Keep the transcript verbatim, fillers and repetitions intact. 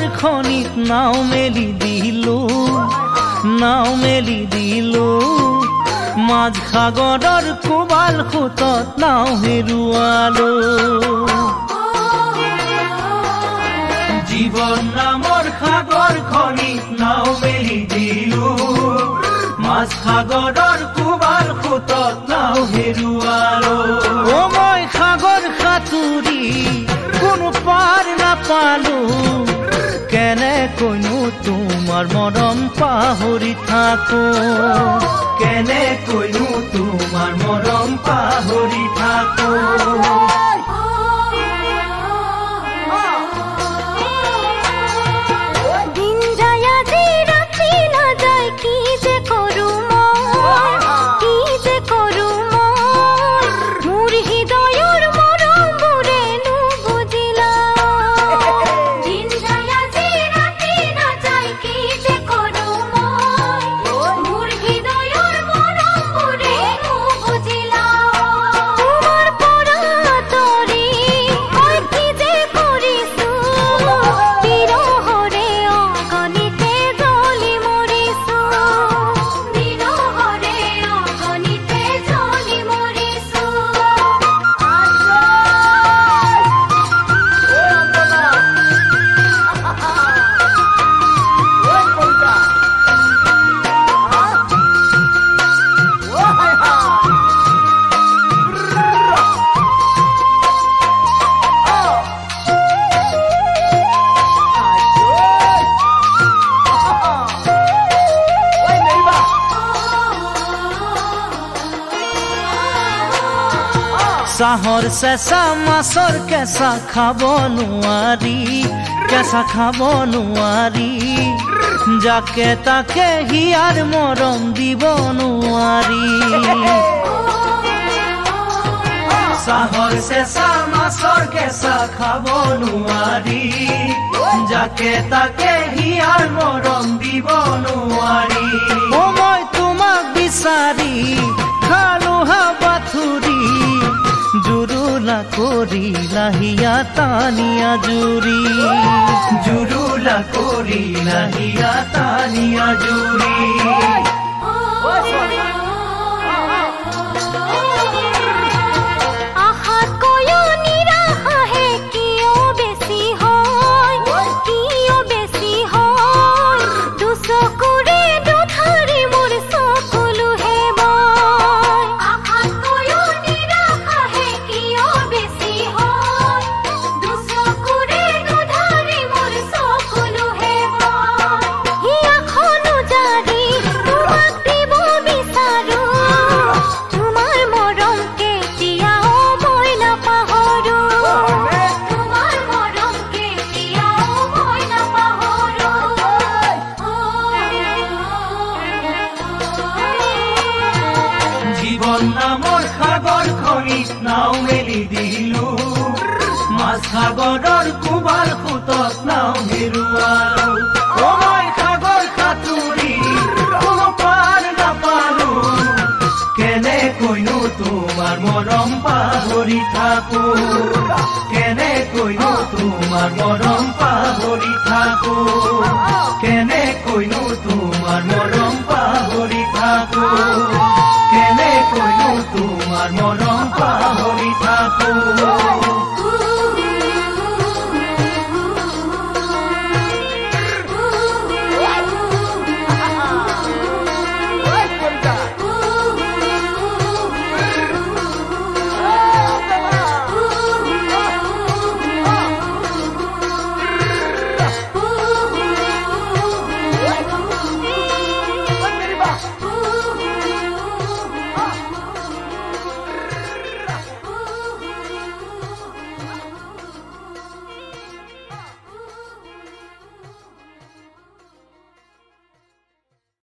খনিত নাও মেলি দিলো নাও মেলি দিলো মাঝ সাগৰৰ কোবাল খুতত নাও হেৰুৱালো জীৱন নামৰ সাগৰ খনিত নাও মেলি দিলো মাঝ সাগৰৰ কোবাল খুতত নাও হেৰুৱালো ও মই সাগৰ সাঁতুৰি কোনো পাৰ নাপালো কেনে কৈনো তোমাৰ মৰম পাহৰি থাকো কেনে কৈনো তোমাৰ মৰম পাহৰি থাকো চাহৰ চেঁচা মাছৰ কেঁচা খাব নোৱাৰি কেঁচা খাব নোৱাৰি যাকে তাকে হিয়াৰ মৰম দিব নোৱাৰি চাহৰ চেঁচা মাছৰ কেঁচা খাব নোৱাৰি যাকে তাকে হিয়াৰ মৰম দিব নোৱাৰি ও মই তোমাক বিচাৰি খালো হাবাথুৰি জুৰুলা কৰিলা হিয়া তানিয়া জুৰি জুৰুলা কৰিলা হিয়া তানিয়া জুৰি নামৰ সাগৰ খনিত নাও মেলি দিলো মাছ সাগৰৰ কোবাল খুতত নাও হেৰুৱালো ও মই সাগৰ সাঁতুৰি কোনো পাৰ নাপালো কেনে কৈনো তোমাৰ মৰম পাহৰি থাকো কেনে কৈনো তোমাৰ মৰম পাহৰি থাকো কেনে কৈনো